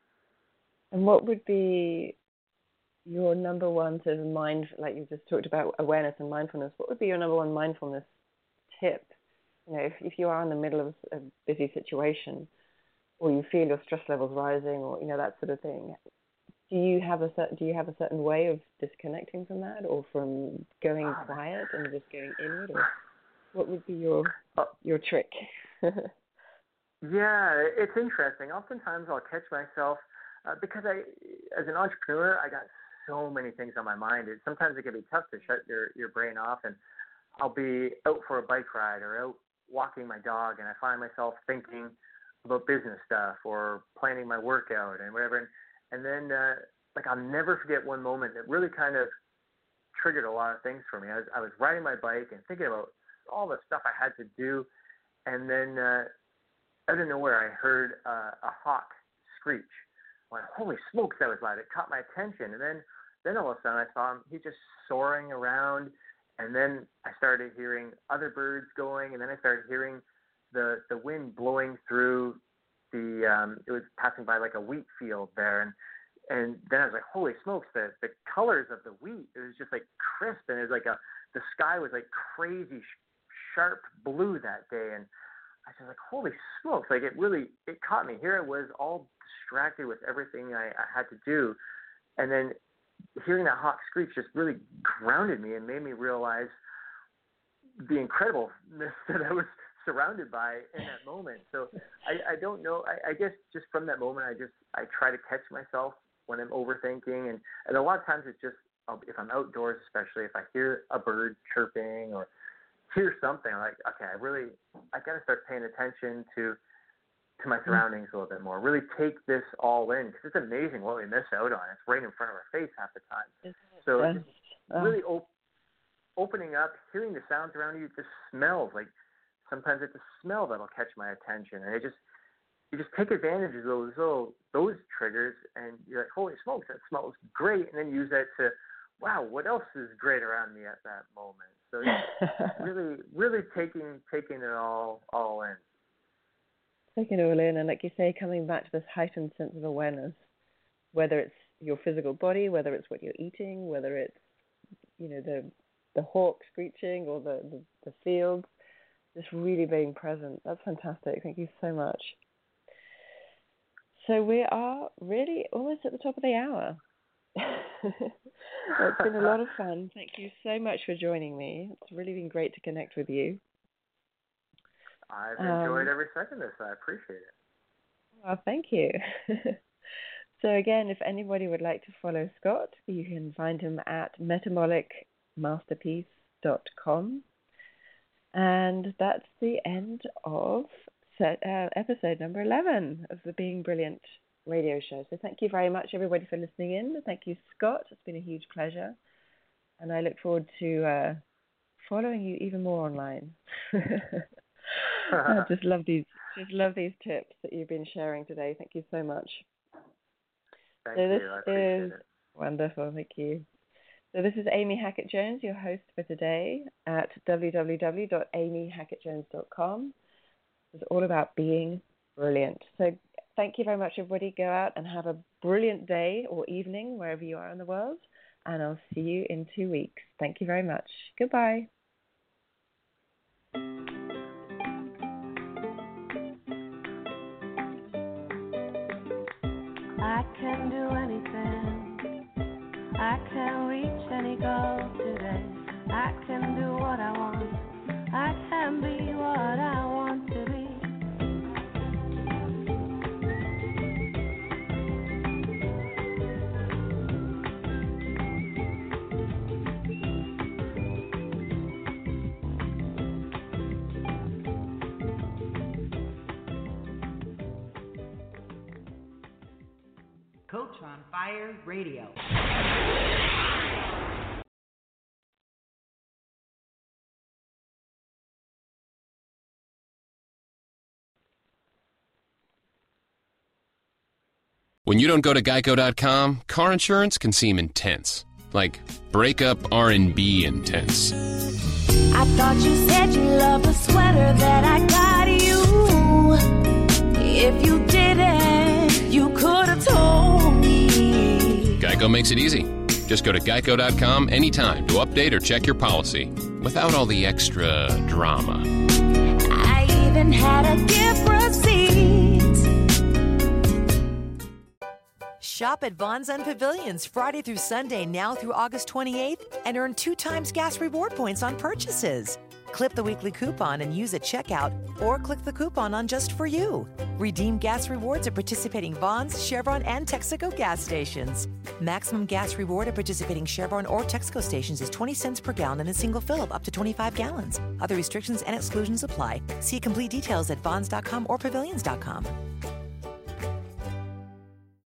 And what would be your number one sort of mind, like you just talked about awareness and mindfulness, what would be your number one mindfulness tip? You know, if, if you are in the middle of a busy situation, or you feel your stress levels rising, or you know that sort of thing, do you have a certain do you have a certain way of disconnecting from that, or from going quiet and just going inward, or what would be your your trick?
Yeah, it's interesting. Oftentimes I'll catch myself uh, because I, as an entrepreneur, I got so many things on my mind. It, sometimes it can be tough to shut your, your brain off, and I'll be out for a bike ride or out walking my dog, and I find myself thinking about business stuff or planning my workout and whatever. And, and then, uh, like, I'll never forget one moment that really kind of triggered a lot of things for me. I was, I was riding my bike and thinking about all the stuff I had to do, and then uh, out of nowhere, I heard uh, a hawk screech. I went, holy smokes, that was loud. It caught my attention. And then, then all of a sudden, I saw him. He's just soaring around. And then I started hearing other birds going. And then I started hearing the the wind blowing through the. Um, it was passing by like a wheat field there. And and then I was like, holy smokes, the the colors of the wheat. It was just like crisp, and it was like a the sky was like crazy sharp blue that day. And I was like, holy smokes, like it really, it caught me. Here I was all distracted with everything I, I had to do. And then hearing that hawk screech just really grounded me and made me realize the incredibleness that I was surrounded by in that moment. So I, I don't know, I, I guess just from that moment, I just, I try to catch myself when I'm overthinking. And, and a lot of times it's just, if I'm outdoors, especially if I hear a bird chirping or hear something, like, okay, I really, I got to start paying attention to to my surroundings a little bit more. Really take this all in, because it's amazing what we miss out on. It's right in front of our face half the time. So
yes.
just really op- opening up, hearing the sounds around you, just smells. Like sometimes it's a smell that'll catch my attention, and it just you just take advantage of those little those triggers, and you're like, holy smokes, that smells great, and then use that to, wow, what else is great around me at that moment? So yeah, really, really taking taking it all all in.
Taking it all in, and like you say, coming back to this heightened sense of awareness, whether it's your physical body, whether it's what you're eating, whether it's, you know, the the hawk screeching or the, the, the fields, just really being present. That's fantastic. Thank you so much. So we are really almost at the top of the hour. It's been a lot of fun. Thank you so much for joining me. It's really been great to connect with you.
I've enjoyed
Um,
every second of this. I appreciate it.
Well, thank you. So again, if anybody would like to follow Scott, you can find him at metabolic masterpiece dot com. And that's the end of set, uh, episode number eleven of the Being Brilliant radio show. So thank you very much, everybody, for listening in. Thank you, Scott. It's been a huge pleasure. And I look forward to uh, following you even more online. I just love these, just love these tips that you've been sharing today. Thank you so much.
Thank
so this
you. I appreciate
is
it.
wonderful. Thank you. So this is Amy Hackett Jones, your host for today at w w w dot amy hackett jones dot com. It's all about being brilliant. So thank you very much, everybody. Go out and have a brilliant day or evening wherever you are in the world. And I'll see you in two weeks. Thank you very much. Goodbye.
I can do anything. I can reach any goal today. I can do what I want. I can be what I want to be.
Coach on Fire Radio.
When you don't go to geico dot com, car insurance can seem intense. Like breakup R and B intense.
I thought you said you loved the sweater that I got you. If you didn't, you could have told me.
Geico makes it easy. Just go to geico dot com anytime to update or check your policy without all the extra drama.
I even had a gift receipt.
Shop at Vons and Pavilions Friday through Sunday now through August twenty-eighth and earn two times gas reward points on purchases. Clip the weekly coupon and use at checkout, or click the coupon on Just For You. Redeem gas rewards at participating Vons, Chevron, and Texaco gas stations. Maximum gas reward at participating Chevron or Texaco stations is twenty cents per gallon in a single fill-up up to twenty-five gallons. Other restrictions and exclusions apply. See complete details at vons dot com or pavilions dot com.